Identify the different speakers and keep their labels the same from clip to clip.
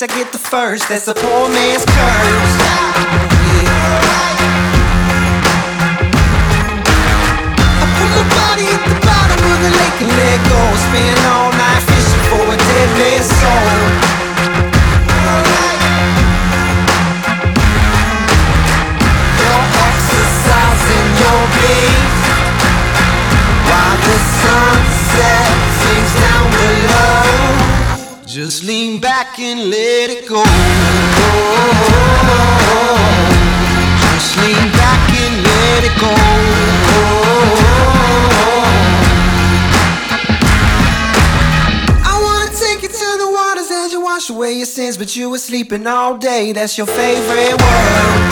Speaker 1: I get the first. That's a poor man's curse. I put my body at the bottom of the lake and let go. Spend all night fishing for a dead man's soul. You're exercising your beat while the sunset sinks down below. Just lean back and let it go. Just lean back and let it go. I wanna take you to the waters as you wash away your sins, but you were sleeping all day. That's your favorite word.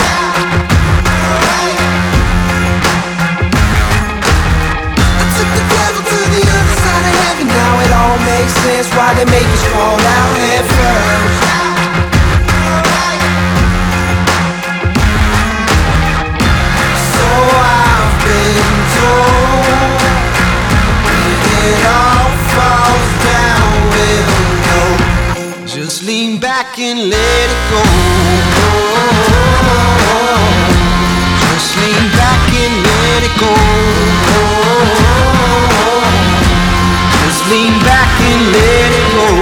Speaker 1: Now it all makes sense why they make us fall out head first. So I've been told when it all falls down, we'll know. Just lean back and let it go. Just lean back and let it go. Lean back and let it go.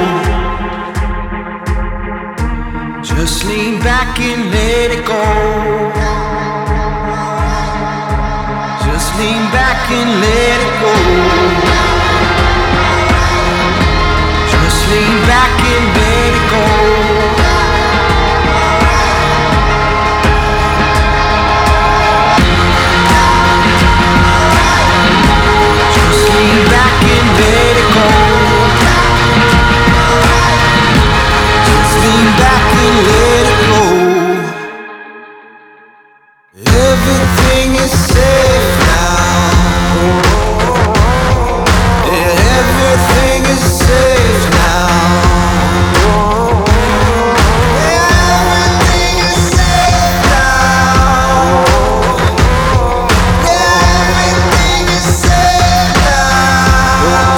Speaker 1: Just lean back and let it go. Just lean back and let it go. Just lean back and let it go. Everything is safe now. Everything is safe now. Everything is safe now. Everything is safe now.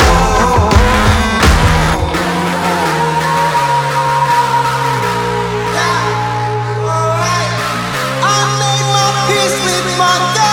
Speaker 1: I made my peace with my God.